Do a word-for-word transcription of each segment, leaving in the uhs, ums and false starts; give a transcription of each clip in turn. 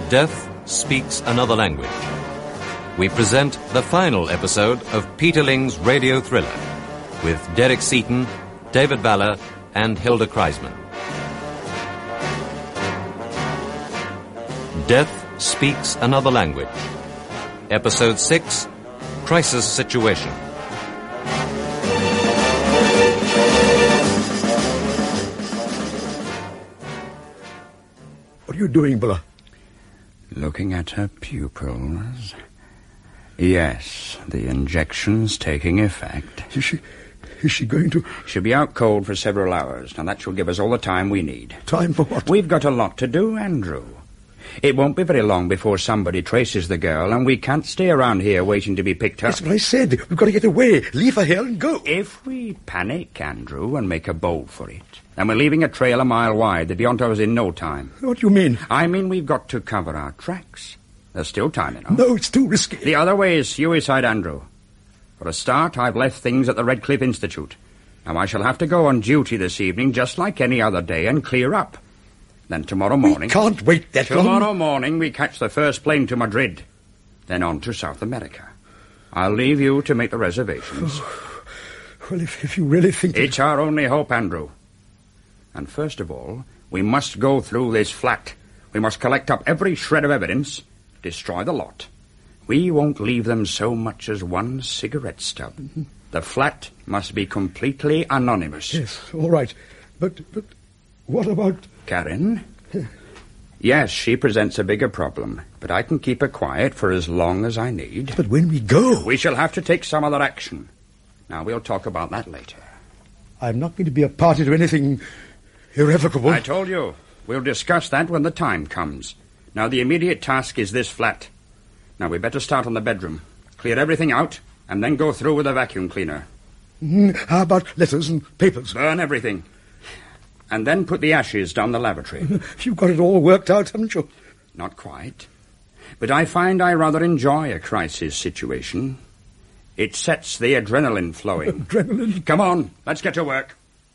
Death Speaks Another Language. We present the final episode of Peterling's radio thriller with Derek Seaton, David Valler, and Hilda Kreisman. Death Speaks Another Language. Episode six, Crisis Situation. What are you doing, Buller? Looking at her pupils. Yes, the injection's taking effect. Is she... is she going to... She'll be out cold for several hours. Now, that shall give us all the time we need. Time for what? We've got a lot to do, Andrew. It won't be very long before somebody traces the girl, and we can't stay around here waiting to be picked up. That's what I said. We've got to get away. Leave her here and go. If we panic, Andrew, and make a bolt for it, then we're leaving a trail a mile wide. They'll be onto us in no time. What do you mean? I mean we've got to cover our tracks. There's still time enough. No, it's too risky. The other way is suicide, Andrew. For a start, I've left things at the Redcliffe Institute. Now, I shall have to go on duty this evening just like any other day and clear up. Then tomorrow morning... We can't wait that tomorrow long. Tomorrow morning we catch the first plane to Madrid. Then on to South America. I'll leave you to make the reservations. Oh, well, if, if you really think... It's that... our only hope, Andrew. And first of all, we must go through this flat. We must collect up every shred of evidence, destroy the lot. We won't leave them so much as one cigarette stub. Mm-hmm. The flat must be completely anonymous. Yes, all right. But, but what about... Karen? Yes, she presents a bigger problem, but I can keep her quiet for as long as I need. But when we go... We shall have to take some other action. Now, we'll talk about that later. I'm not going to be a party to anything irrevocable. I told you. We'll discuss that when the time comes. Now, the immediate task is this flat. Now, we better start on the bedroom. Clear everything out, and then go through with a vacuum cleaner. Mm, how about letters and papers? Burn everything. And then put the ashes down the lavatory. You've got it all worked out, haven't you? Not quite. But I find I rather enjoy a crisis situation. It sets the adrenaline flowing. Adrenaline? Come on, let's get to work.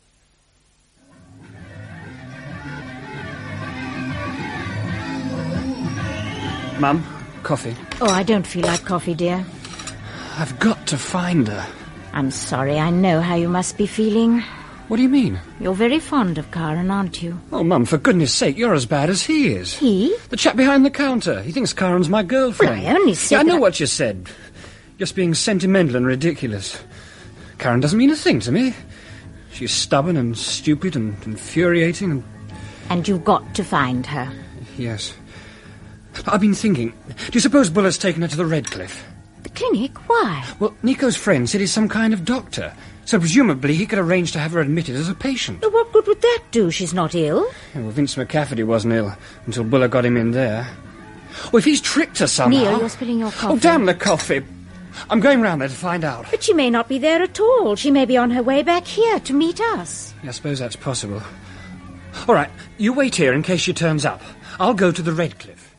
Mum, coffee. Oh, I don't feel like coffee, dear. I've got to find her. I'm sorry, I know how you must be feeling. What do you mean? You're very fond of Karen, aren't you? Oh, Mum, for goodness sake, you're as bad as he is. He? The chap behind the counter. He thinks Karen's my girlfriend. Well, I only said Yeah, I know that... what you said. Just being sentimental and ridiculous. Karen doesn't mean a thing to me. She's stubborn and stupid and infuriating and... And you've got to find her. Yes. I've been thinking, do you suppose Buller's taken her to the Redcliffe? The clinic? Why? Well, Nico's friend said he's some kind of doctor. So presumably he could arrange to have her admitted as a patient. But what good would that do? She's not ill. Yeah, well, Vince McCafferty wasn't ill until Buller got him in there. Well, if he's tricked her somehow... Neil, you're spilling your coffee. Oh, damn the coffee. I'm going round there to find out. But she may not be there at all. She may be on her way back here to meet us. Yeah, I suppose that's possible. All right, you wait here in case she turns up. I'll go to the Redcliffe.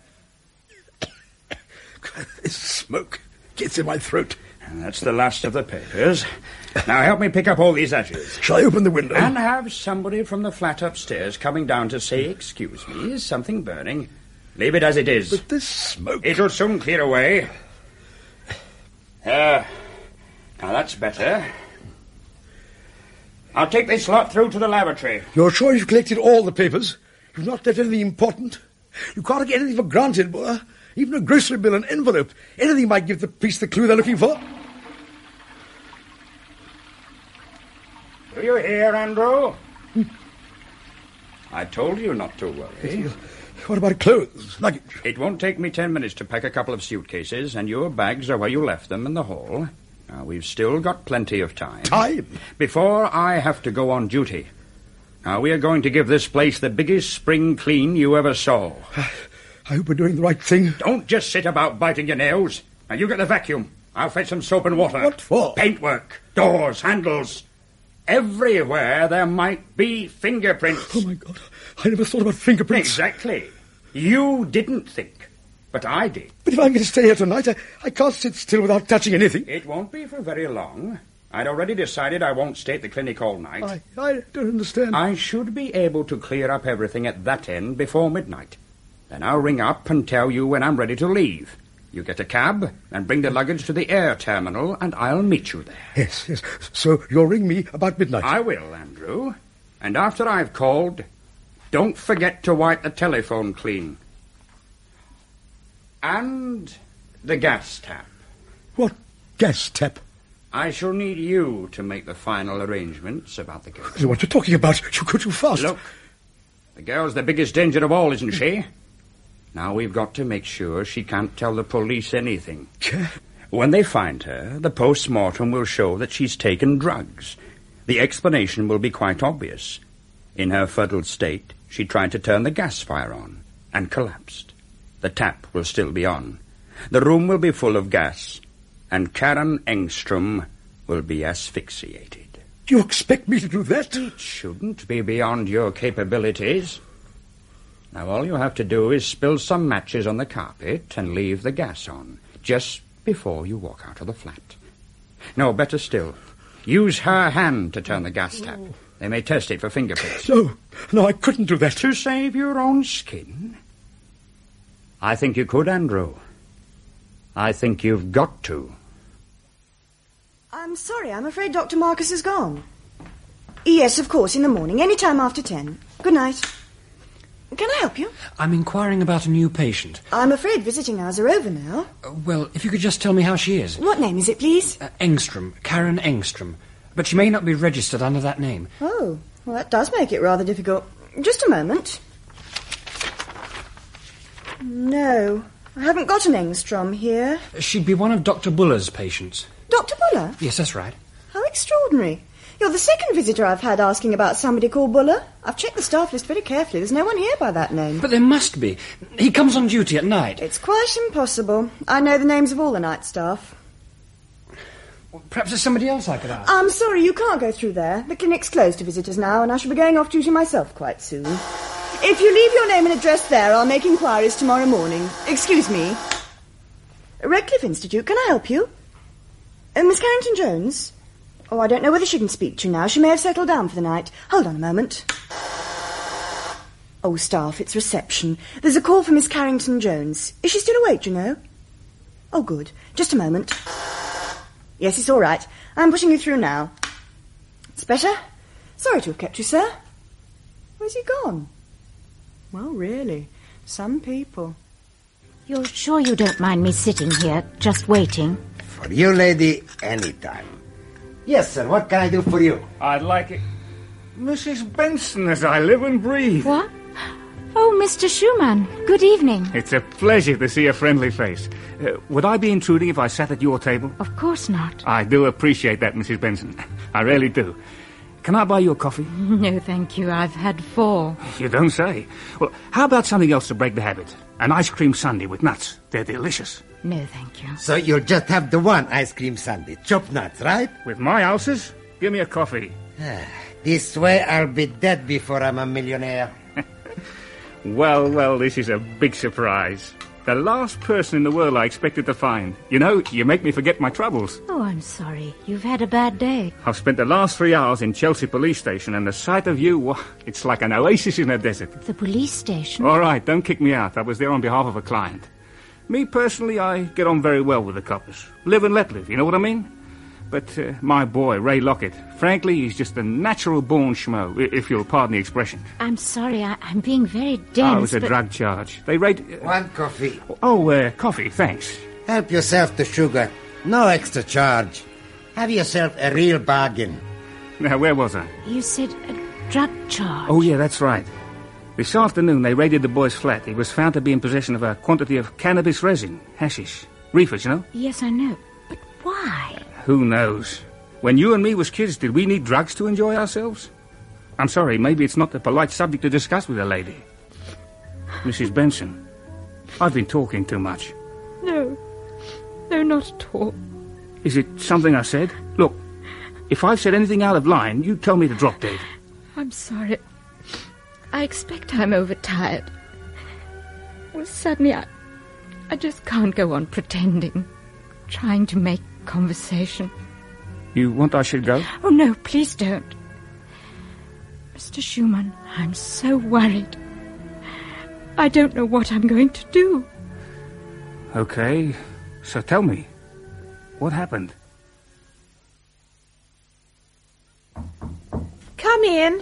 This smoke gets in my throat. And that's the last of the papers. Now help me pick up all these ashes. Shall I open the window? And have somebody from the flat upstairs coming down to say, excuse me, is something burning? Leave it as it is. But this smoke... It'll soon clear away. There. Now that's better. I'll take this lot through to the lavatory. You're sure you've collected all the papers? You've not left anything important? You can't get anything for granted, boy. Even a grocery bill, an envelope. Anything might give the police the clue they're looking for. Do you hear, Andrew? Hmm. I told you not to worry. What about clothes, luggage? It won't take me ten minutes to pack a couple of suitcases, and your bags are where you left them in the hall. Now, we've still got plenty of time. Time? Before I have to go on duty. Now, we are going to give this place the biggest spring clean you ever saw. I hope we're doing the right thing. Don't just sit about biting your nails. Now, you get the vacuum. I'll fetch some soap and water. What for? Paintwork, doors, handles. Everywhere there might be fingerprints. Oh, my God. I never thought about fingerprints. Exactly. You didn't think, but I did. But if I'm going to stay here tonight, I, I can't sit still without touching anything. It won't be for very long. I'd already decided I won't stay at the clinic all night. I, I don't understand. I should be able to clear up everything at that end before midnight. Then I'll ring up and tell you when I'm ready to leave. You get a cab and bring the luggage to the air terminal, and I'll meet you there. Yes, yes. So you'll ring me about midnight? I will, Andrew. And after I've called, don't forget to wipe the telephone clean. And the gas tap. What gas tap? I shall need you to make the final arrangements about the girl. I don't know what you're talking about. You go too fast. Look, the girl's the biggest danger of all, isn't she? Now we've got to make sure she can't tell the police anything. Yeah. When they find her, the post-mortem will show that she's taken drugs. The explanation will be quite obvious. In her fuddled state, she tried to turn the gas fire on and collapsed. The tap will still be on. The room will be full of gas, and Karen Engstrom will be asphyxiated. Do you expect me to do that? It shouldn't be beyond your capabilities. Now all you have to do is spill some matches on the carpet and leave the gas on, just before you walk out of the flat. No, better still, use her hand to turn the gas tap. They may test it for fingerprints. No, no, I couldn't do that. To save your own skin? I think you could, Andrew. I think you've got to. I'm sorry, I'm afraid Doctor Marcus is gone. Yes, of course, in the morning, any time after ten. Good night. Can I help you? I'm inquiring about a new patient. I'm afraid visiting hours are over now. Uh, well, if you could just tell me how she is. What name is it, please? Uh, Engstrom, Karen Engstrom. But she may not be registered under that name. Oh, well, that does make it rather difficult. Just a moment. No, I haven't got an Engstrom here. She'd be one of Doctor Buller's patients. Doctor Buller? Yes, that's right. How extraordinary. You're the second visitor I've had asking about somebody called Buller. I've checked the staff list very carefully. There's no one here by that name. But there must be. He comes on duty at night. It's quite impossible. I know the names of all the night staff. Well, perhaps there's somebody else I could ask. I'm sorry, you can't go through there. The clinic's closed to visitors now, and I shall be going off duty myself quite soon. If you leave your name and address there, I'll make inquiries tomorrow morning. Excuse me. Redcliffe Institute, can I help you? Uh, Miss Carrington-Jones? Oh, I don't know whether she can speak to you now. She may have settled down for the night. Hold on a moment. Oh, staff, it's reception. There's a call for Miss Carrington-Jones. Is she still awake, do you know? Oh, good. Just a moment. Yes, it's all right. I'm pushing you through now. It's better? Sorry to have kept you, sir. Where's he gone? Well, really, some people. You're sure you don't mind me sitting here, just waiting? For you, lady, any time. Yes, sir, what can I do for you? I'd like it. Missus Benson, as I live and breathe. What? Oh, Mister Schumann, good evening. It's a pleasure to see a friendly face. Uh, would I be intruding if I sat at your table? Of course not. I do appreciate that, Missus Benson. I really do. Can I buy you a coffee? No, thank you. I've had four. You don't say. Well, how about something else to break the habit? An ice cream sundae with nuts. They're delicious. No, thank you. So you'll just have the one ice cream sundae, chopped nuts, right? With my ulcers? Give me a coffee. This way I'll be dead before I'm a millionaire. Well, well, this is a big surprise. The last person in the world I expected to find. You know, you make me forget my troubles. Oh, I'm sorry. You've had a bad day. I've spent the last three hours in Chelsea Police Station, and the sight of you, well, it's like an oasis in a desert. The police station? All right, don't kick me out. I was there on behalf of a client. Me, personally, I get on very well with the coppers. Live and let live, you know what I mean? But uh, my boy, Ray Lockett, frankly, he's just a natural-born schmo, if you'll pardon the expression. I'm sorry, I, I'm being very dense, Oh, it was a but... drug charge. They rate... Uh, One coffee. Oh, uh, coffee, thanks. Help yourself to sugar. No extra charge. Have yourself a real bargain. Now, where was I? You said a drug charge. Oh, yeah, that's right. This afternoon, they raided the boy's flat. He was found to be in possession of a quantity of cannabis resin, hashish. Reefers, you know? Yes, I know. But why? Who knows? When you and me was kids, did we need drugs to enjoy ourselves? I'm sorry, maybe it's not the polite subject to discuss with a lady. Missus Benson, I've been talking too much. No. No, not at all. Is it something I said? Look, if I've said anything out of line, you tell me to drop dead. I'm sorry. I expect I'm overtired. Well, suddenly I... I just can't go on pretending. Trying to make conversation. You want I should go? Oh, no, please don't. Mister Schumann, I'm so worried. I don't know what I'm going to do. Okay, so tell me, what happened? Come in.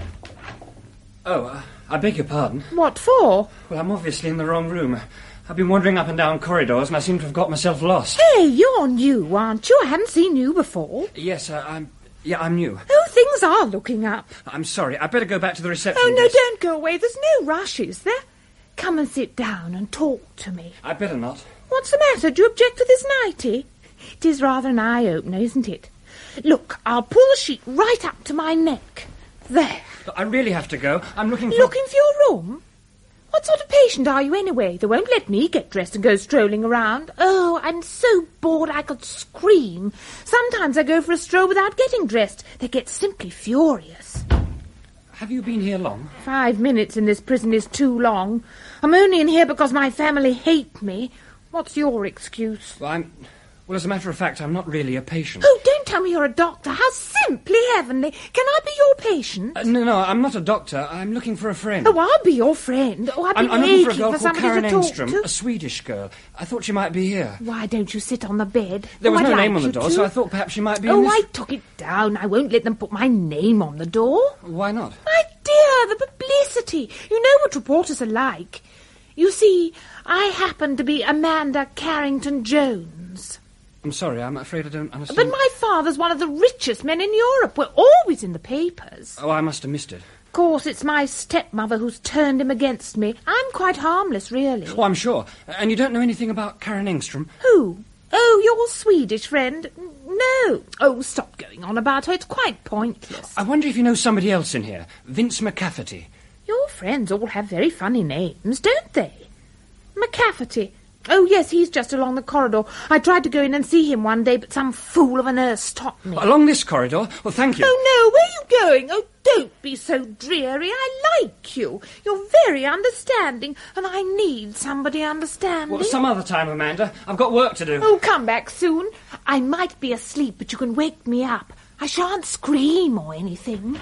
Oh, uh, I beg your pardon. What for? Well, I'm obviously in the wrong room. I've been wandering up and down corridors, and I seem to have got myself lost. Hey, you're new, aren't you? I hadn't seen you before. Yes, uh, I'm... Yeah, I'm new. Oh, things are looking up. I'm sorry. I'd better go back to the reception Oh, no, desk. don't go away. There's no rush, is there? Come and sit down and talk to me. I'd better not. What's the matter? Do you object to this nightie? It is rather an eye-opener, isn't it? Look, I'll pull the sheet right up to my neck. There. I really have to go. I'm looking for... Looking for your room? What sort of patient are you anyway? They won't let me get dressed and go strolling around. Oh, I'm so bored I could scream. Sometimes I go for a stroll without getting dressed. They get simply furious. Have you been here long? Five minutes in this prison is too long. I'm only in here because my family hate me. What's your excuse? Well, I'm... Well, as a matter of fact, I'm not really a patient. Oh, don't tell me you're a doctor. How simply heavenly. Can I be your patient? Uh, no, no, I'm not a doctor. I'm looking for a friend. Oh, I'll be your friend. Oh, I've been I'm, I'm looking for a aching girl for called somebody Karen to talk Engstrom, to. a Swedish girl. I thought she might be here. Why don't you sit on the bed? There was oh, no I'd name like on the you door, to. so I thought perhaps she might be Oh, in this... I took it down. I won't let them put my name on the door. Why not? My dear, the publicity. You know what reporters are like. You see, I happen to be Amanda Carrington-Jones. I'm sorry, I'm afraid I don't understand. But my father's one of the richest men in Europe. We're always in the papers. Oh, I must have missed it. Of course, it's my stepmother who's turned him against me. I'm quite harmless, really. Oh, I'm sure. And you don't know anything about Karen Engstrom? Who? Oh, your Swedish friend? No. Oh, stop going on about her. It's quite pointless. I wonder if you know somebody else in here. Vince McCafferty. Your friends all have very funny names, don't they? McCafferty. Oh, yes, he's just along the corridor. I tried to go in and see him one day, but some fool of a nurse stopped me. Along this corridor? Well, thank you. Oh, no, where are you going? Oh, don't be so dreary. I like you. You're very understanding, and I need somebody understanding. Well, some other time, Amanda. I've got work to do. Oh, come back soon. I might be asleep, but you can wake me up. I shan't scream or anything.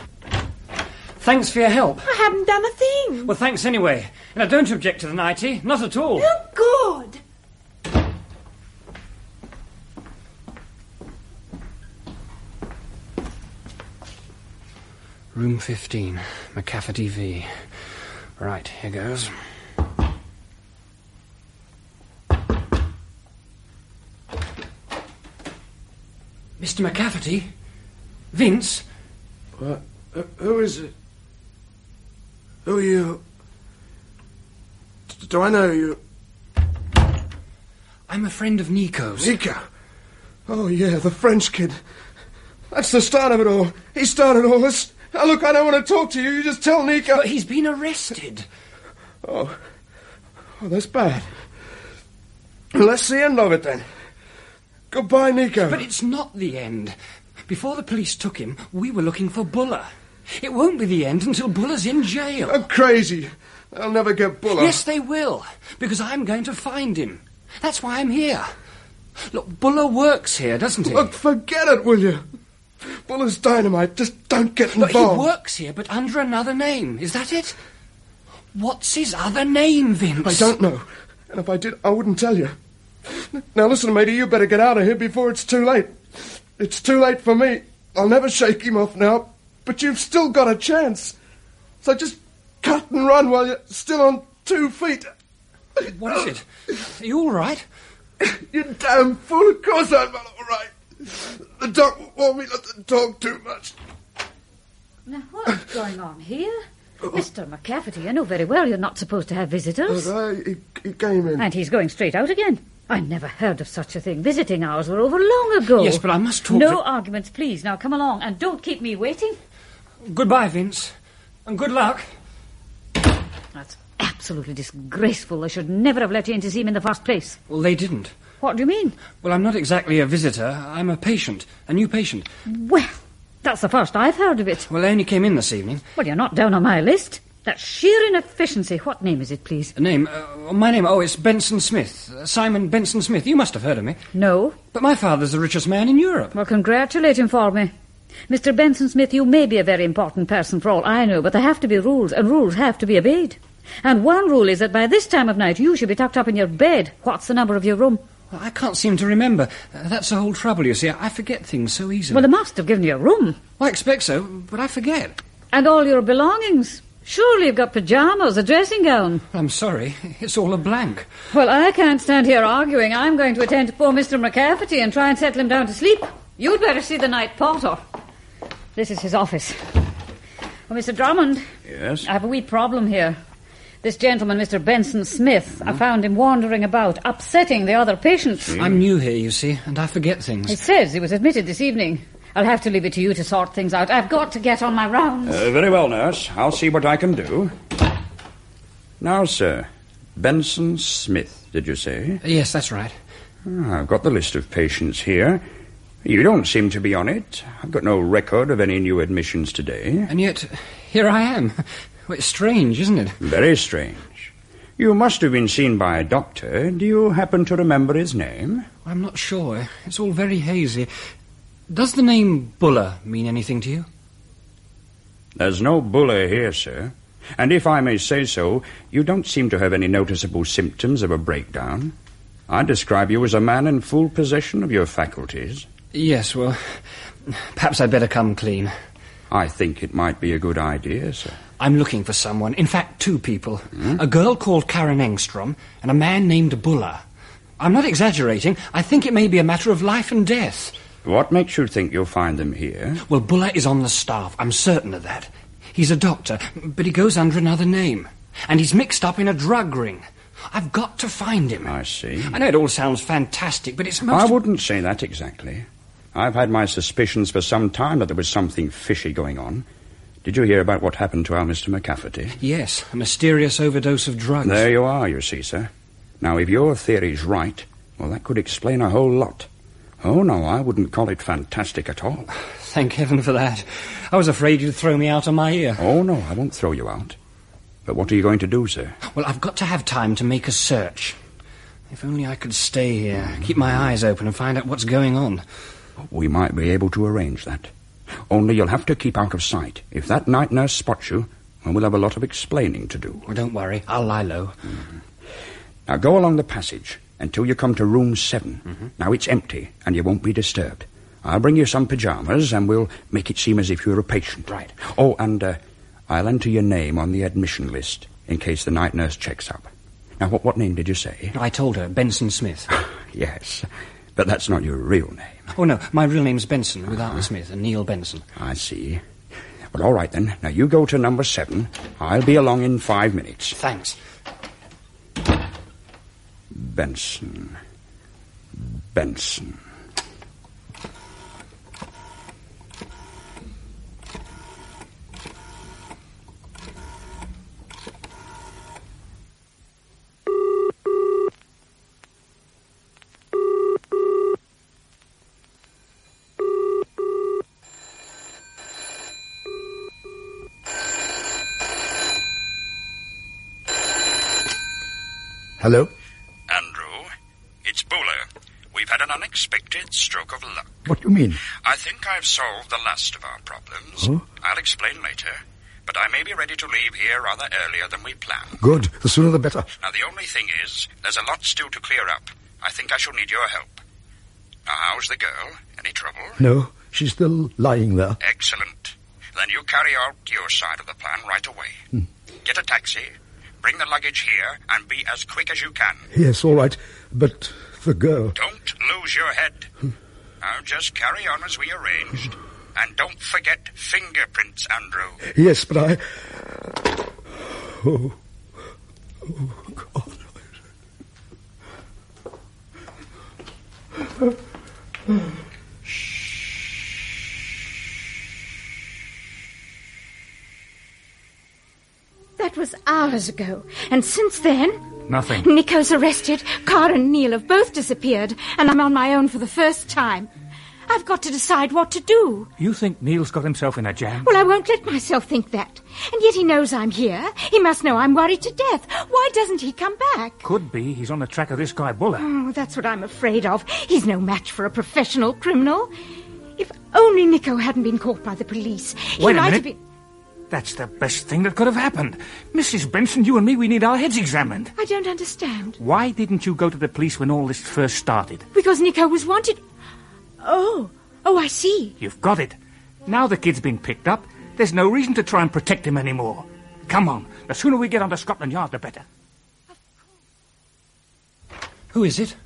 Thanks for your help. I haven't done a thing. Well, thanks anyway. And I don't object to the nightie. Not at all. Oh, good. Room fifteen, McCafferty V. Right, here goes. Mister McCafferty? Vince? What? Uh, who is it? Who are you? D- do I know you? I'm a friend of Nico's. Nico? Oh, yeah, the French kid. That's the start of it all. He started all this. Now, look, I don't want to talk to you. You just tell Nico... But he's been arrested. Oh. Oh, that's bad. Well, that's the end of it, then. Goodbye, Nico. But it's not the end. Before the police took him, we were looking for Buller. It won't be the end until Buller's in jail. I'm crazy. They'll never get Buller. Yes, they will, because I'm going to find him. That's why I'm here. Look, Buller works here, doesn't he? Look, forget it, will you? Buller's dynamite. Just don't get Look, involved. he works here, but under another name. Is that it? What's his other name, Vince? I don't know. And if I did, I wouldn't tell you. Now, listen, matey, you better get out of here before it's too late. It's too late for me. I'll never shake him off now, but you've still got a chance. So just cut and run while you're still on two feet. What is it? Are you all right? You damn fool, of course I'm not all right. The doc warned me not to talk too much. Now, what's going on here? Mister McCafferty, I know very well you're not supposed to have visitors. Uh, he, he came in. And he's going straight out again. I never heard of such a thing. Visiting hours were over long ago. Yes, but I must talk No to... arguments, please. Now come along, and don't keep me waiting. Goodbye, Vince. And good luck. That's absolutely disgraceful. They should never have let you in to see him in the first place. Well, they didn't. What do you mean? Well, I'm not exactly a visitor. I'm a patient. A new patient. Well, that's the first I've heard of it. Well, I only came in this evening. Well, you're not down on my list. That's sheer inefficiency. What name is it, please? A name? Uh, my name? Oh, it's Benson Smith. Uh, Simon Benson Smith. You must have heard of me. No. But my father's the richest man in Europe. Well, congratulate him for me. Mister Benson Smith, you may be a very important person for all I know, but there have to be rules, and rules have to be obeyed. And one rule is that by this time of night you should be tucked up in your bed. What's the number of your room? Well, I can't seem to remember. Uh, that's the whole trouble, you see. I forget things so easily. Well, they must have given you a room. Well, I expect so, but I forget. And all your belongings. Surely you've got pyjamas, a dressing gown. I'm sorry. It's all a blank. Well, I can't stand here arguing. I'm going to attend to poor Mister McCafferty and try and settle him down to sleep. You'd better see the night porter. This is his office. Well, Mister Drummond. Yes? I have a wee problem here. This gentleman, Mister Benson Smith, I found him wandering about, upsetting the other patients. I'm new here, you see, and I forget things. It says he was admitted this evening. I'll have to leave it to you to sort things out. I've got to get on my rounds. Uh, very well, nurse. I'll see what I can do. Now, sir, Benson Smith, did you say? Uh, yes, that's right. Oh, I've got the list of patients here. You don't seem to be on it. I've got no record of any new admissions today. And yet, here I am. Well, it's strange, isn't it? Very strange. You must have been seen by a doctor. Do you happen to remember his name? I'm not sure. It's all very hazy. Does the name Buller mean anything to you? There's no Buller here, sir. And if I may say so, you don't seem to have any noticeable symptoms of a breakdown. I describe you as a man in full possession of your faculties. Yes, well, perhaps I'd better come clean. I think it might be a good idea, sir. I'm looking for someone. In fact, two people. Hmm? A girl called Karen Engstrom and a man named Buller. I'm not exaggerating. I think it may be a matter of life and death. What makes you think you'll find them here? Well, Buller is on the staff. I'm certain of that. He's a doctor, but he goes under another name. And he's mixed up in a drug ring. I've got to find him. I see. I know it all sounds fantastic, but it's most... I wouldn't say that exactly. I've had my suspicions for some time that there was something fishy going on. Did you hear about what happened to our Mister McCafferty? Yes, a mysterious overdose of drugs. There you are, you see, sir. Now, if your theory's right, well, that could explain a whole lot. Oh, no, I wouldn't call it fantastic at all. Thank heaven for that. I was afraid you'd throw me out of my ear. Oh, no, I won't throw you out. But what are you going to do, sir? Well, I've got to have time to make a search. If only I could stay here, keep my eyes open and find out what's going on. We might be able to arrange that. Only you'll have to keep out of sight. If that night nurse spots you, well, we'll have a lot of explaining to do. Well, don't worry. I'll lie low. Mm-hmm. Now, go along the passage until you come to room seven. Mm-hmm. Now, it's empty, and you won't be disturbed. I'll bring you some pyjamas, and we'll make it seem as if you're a patient. Right. Oh, and uh, I'll enter your name on the admission list in case the night nurse checks up. Now, what, what name did you say? I told her, Benson Smith. Yes, but that's not your real name. Oh, no, my real name's Benson, without the Smith, and Neil Benson. I see. Well, all right, then. Now, you go to number seven. I'll be along in five minutes. Thanks. Benson. Benson. Hello? Andrew, it's Buller. We've had an unexpected stroke of luck. What do you mean? I think I've solved the last of our problems. Huh? I'll explain later, but I may be ready to leave here rather earlier than we planned. Good. The sooner the better. Now, the only thing is, there's a lot still to clear up. I think I shall need your help. Now, how's the girl? Any trouble? No, she's still lying there. Excellent. Then you carry out your side of the plan right away. Hmm. Get a taxi, bring the luggage here, and be as quick as you can. Yes, all right. But the girl... Don't lose your head. Now, just carry on as we arranged. And don't forget fingerprints, Andrew. Yes, but I... Oh, oh God. That was hours ago. And since then... Nothing. Nico's arrested. Cara and Neil have both disappeared. And I'm on my own for the first time. I've got to decide what to do. You think Neil's got himself in a jam? Well, I won't let myself think that. And yet he knows I'm here. He must know I'm worried to death. Why doesn't he come back? Could be he's on the track of this guy Buller. Oh, that's what I'm afraid of. He's no match for a professional criminal. If only Nico hadn't been caught by the police. He Wait a might minute. have been... That's the best thing that could have happened. Missus Benson, you and me, we need our heads examined. I don't understand. Why didn't you go to the police when all this first started? Because Nico was wanted. Oh, oh, I see. You've got it. Now the kid's been picked up, there's no reason to try and protect him anymore. Come on, the sooner we get onto Scotland Yard, the better. Who is it?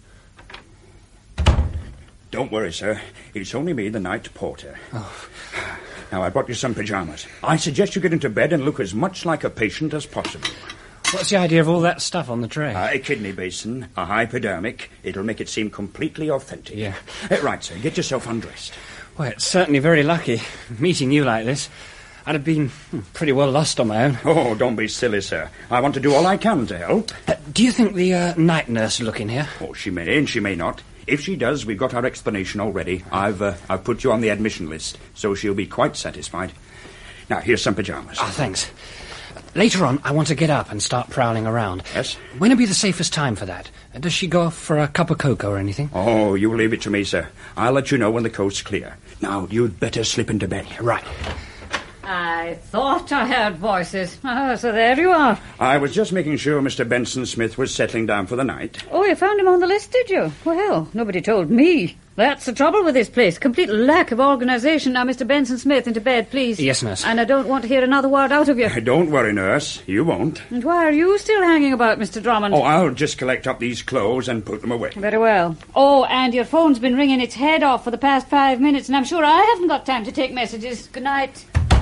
Don't worry, sir. It's only me, the night porter. Oh. Now, I brought you some pyjamas. I suggest you get into bed and look as much like a patient as possible. What's the idea of all that stuff on the tray? Uh, a kidney basin, a hypodermic. It'll make it seem completely authentic. Yeah. Uh, right, sir. Get yourself undressed. Well, it's certainly very lucky, meeting you like this. I'd have been pretty well lost on my own. Oh, don't be silly, sir. I want to do all I can to help. Uh, do you think the uh, night nurse will look in here? Oh, she may and she may not. If she does, we've got our explanation already. I've uh, I've put you on the admission list, so she'll be quite satisfied. Now, here's some pyjamas. Ah, thanks. Later on, I want to get up and start prowling around. Yes? When would be the safest time for that? Uh, does she go off for a cup of cocoa or anything? Oh, you leave it to me, sir. I'll let you know when the coast's clear. Now, you'd better slip into bed. Right. I thought I heard voices. Oh, so there you are. I was just making sure Mister Benson Smith was settling down for the night. Oh, you found him on the list, did you? Well, nobody told me. That's the trouble with this place. Complete lack of organisation. Now, Mister Benson Smith, into bed, please. Yes, nurse. And I don't want to hear another word out of you. Don't worry, nurse. You won't. And why are you still hanging about, Mister Drummond? Oh, I'll just collect up these clothes and put them away. Very well. Oh, and your phone's been ringing its head off for the past five minutes, and I'm sure I haven't got time to take messages. Good night.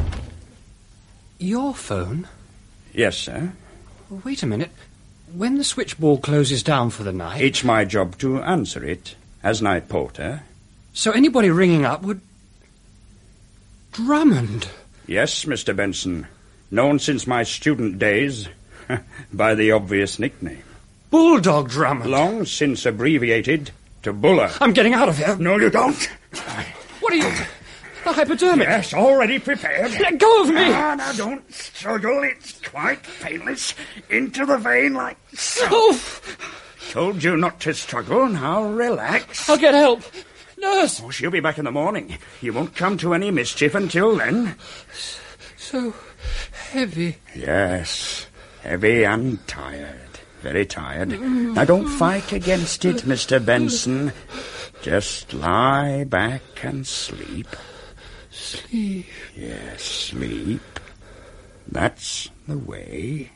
Your phone? Yes, sir. Well, wait a minute. When the switchboard closes down for the night... It's my job to answer it, as night porter. So anybody ringing up would... Drummond? Yes, Mister Benson. Known since my student days by the obvious nickname. Bulldog Drummond? Long since abbreviated to Buller. I'm getting out of here. No, you don't. What are you... The hypodermic. Yes, already prepared. Let go of me. Ah, now don't struggle. It's quite painless. Into the vein like so. Oh. Told you not to struggle. Now relax. I'll get help. Nurse. Oh, she'll be back in the morning. You won't come to any mischief until then. So heavy. Yes, heavy and tired. Very tired. Now don't fight against it, Mister Benson. Just lie back and sleep. Sleep. Yes, sleep. That's the way.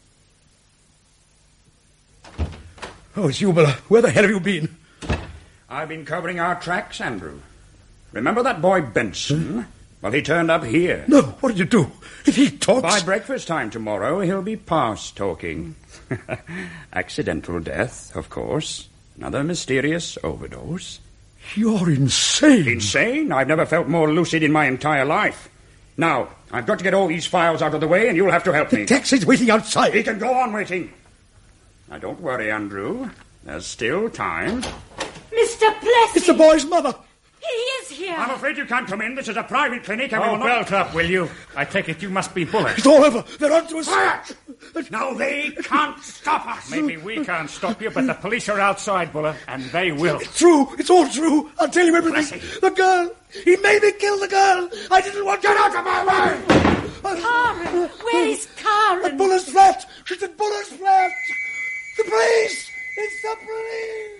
Oh, it's you, Buller. Where the hell have you been? I've been covering our tracks, Andrew. Remember that boy Benson? Hmm? Well, he turned up here. No, what did you do? If he talks... By breakfast time tomorrow, he'll be past talking. Accidental death, of course. Another mysterious overdose. You're insane. Insane? I've never felt more lucid in my entire life. Now, I've got to get all these files out of the way, and you'll have to help the me. The taxi's waiting outside. He can go on waiting. Now, don't worry, Andrew. There's still time. Mister Plessy! It's the boy's mother. He is here. I'm afraid you can't come in. This is a private clinic. And oh, will not... belt up, will you? I take it you must be Buller. It's all over. They're on to us. Quiet! Now, they can't stop us. Maybe we can't stop you, but the police are outside, Buller, and they will. It's true. It's all true. I'll tell you everything. Plessy. The girl. He made me kill the girl. I didn't want to... Get out of my way! Karen! Where is Karen? At Buller's flat. She's at Buller's flat. The police! It's the police!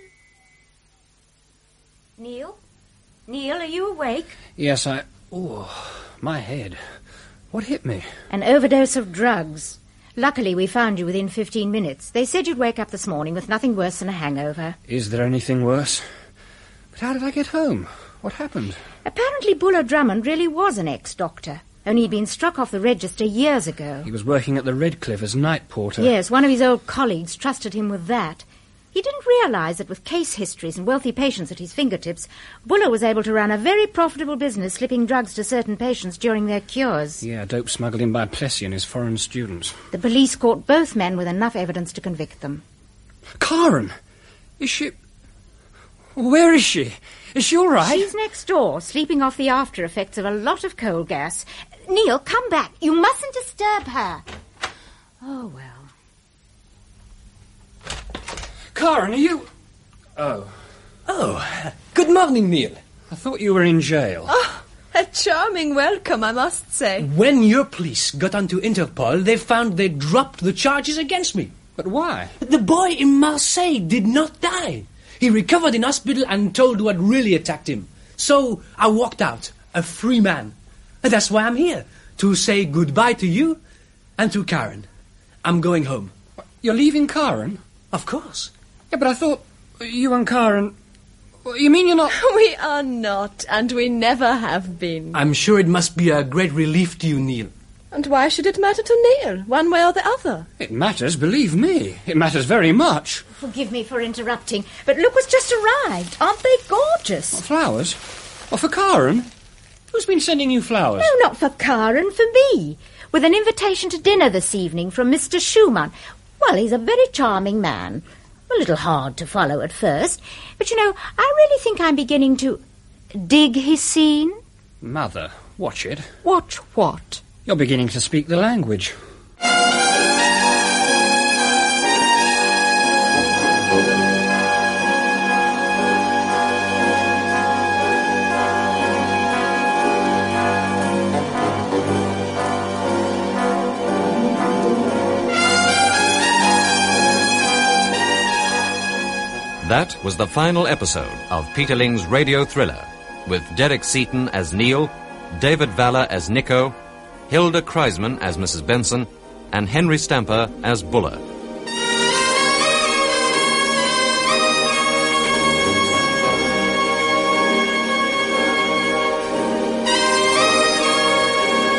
Neil? Neil, are you awake? Yes, I... Oh, my head. What hit me? An overdose of drugs. Luckily, we found you within fifteen minutes. They said you'd wake up this morning with nothing worse than a hangover. Is there anything worse? But how did I get home? What happened? Apparently, Buller Drummond really was an ex-doctor. Only he'd been struck off the register years ago. He was working at the Redcliffe as night porter. Yes, one of his old colleagues trusted him with that. He didn't realise that with case histories and wealthy patients at his fingertips, Buller was able to run a very profitable business slipping drugs to certain patients during their cures. Yeah, dope smuggled in by Plessy and his foreign students. The police caught both men with enough evidence to convict them. Karen! Is she... Where is she? Is she all right? She's next door, sleeping off the after effects of a lot of coal gas. Neil, come back. You mustn't disturb her. Oh, well. Karen, are you... Oh. Oh, good morning, Neil. I thought you were in jail. Oh, A charming welcome, I must say. When your police got onto Interpol, they found they dropped the charges against me. But why? The boy in Marseille did not die. He recovered in hospital and told what really attacked him. So I walked out, a free man. And that's why I'm here, to say goodbye to you and to Karen. I'm going home. You're leaving Karen? Of course. Yeah, but I thought you and Karen... You mean you're not... We are not, and we never have been. I'm sure it must be a great relief to you, Neil. And why should it matter to Neil, one way or the other? It matters, believe me. It matters very much. Forgive me for interrupting, but look what's just arrived. Aren't they gorgeous? What, flowers? Well, for Karen? Who's been sending you flowers? No, not for Karen, for me. With an invitation to dinner this evening from Mister Schumann. Well, he's a very charming man. A little hard to follow at first. But, you know, I really think I'm beginning to dig his scene. Mother, watch it. Watch what? You're beginning to speak the language. That was the final episode of Peterling's radio thriller, with Derek Seaton as Neil, David Valler as Nico, Hilda Kreisman as Missus Benson, and Henry Stamper as Buller.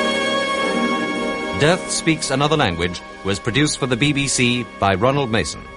Death Speaks Another Language was produced for the B B C by Ronald Mason.